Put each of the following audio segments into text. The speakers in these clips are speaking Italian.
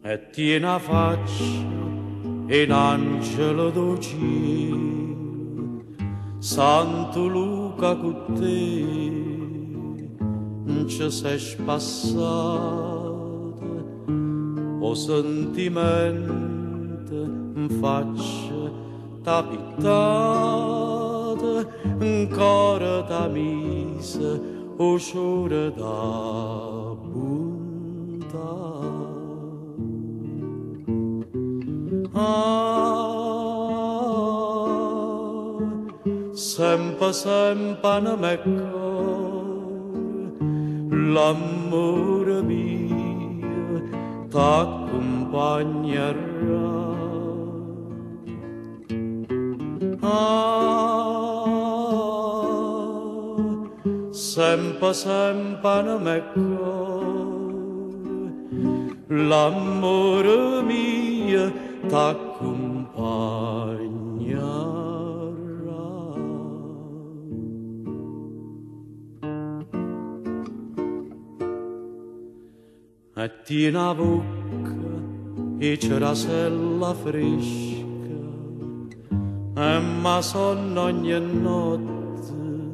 e tiene a faccia un angelo docile, Santo Luca con te non ci sei spassato, o sentimento in faccia t'ha pittata, ancora t'ha mise o sciore da bontà. Sempre, sempre non mi cuore, l'amore mio t'accompagnerà. Sempre, sempre non mi cuore, l'amore mio t'accompagnerà. E tiene a bocca e cerasella fresca, e ma sonno ogni notte,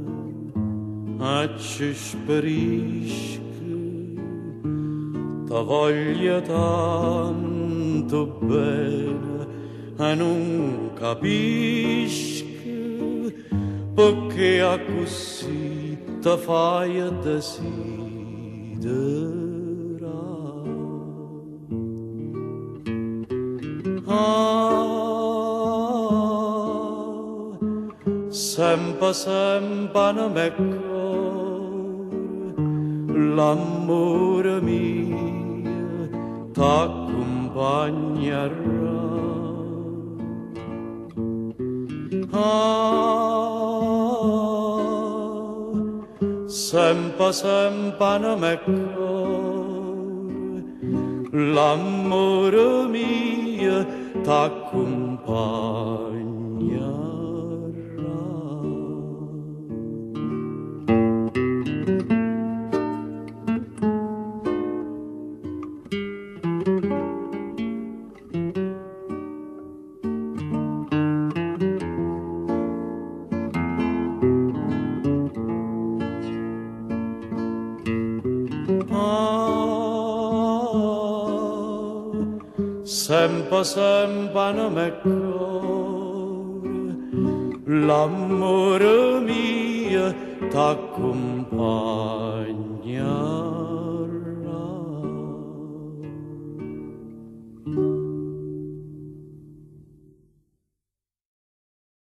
e ci sparisce, ti voglio tanto bene e non capisco perché a così ti fai desiderare. Sempre, sempre non mi cuore, l'amore mio t'accompagnerà. Sempre, sempre non mi cuore, l'amore mio t'accompagnerà. Sempre, sempre non mi cuore, l'amore mio t'accompagna.